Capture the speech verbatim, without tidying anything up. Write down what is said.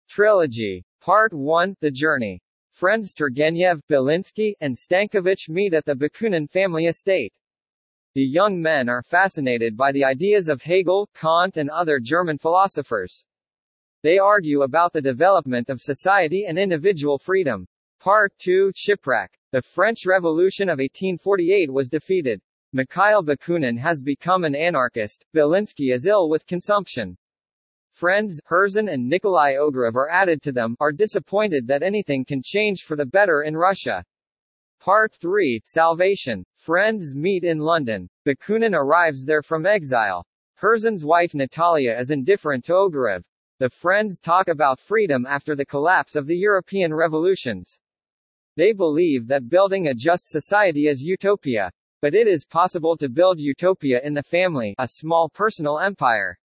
Trilogy. Part one, The Journey. Friends Turgenev, Belinsky, and Stankovich meet at the Bakunin family estate. The young men are fascinated by the ideas of Hegel, Kant and other German philosophers. They argue about the development of society and individual freedom. Part two, Shipwreck. The French Revolution of eighteen forty-eight was defeated. Mikhail Bakunin has become an anarchist, Belinsky is ill with consumption. Friends, Herzen and Nikolai Ogarev are added to them, are disappointed that anything can change for the better in Russia. Part three, Salvation. Friends meet in London. Bakunin arrives there from exile. Herzen's wife Natalia is indifferent to Ogarev. The friends talk about freedom after the collapse of the European revolutions. They believe that building a just society is utopia. But it is possible to build utopia in the family, a small personal empire.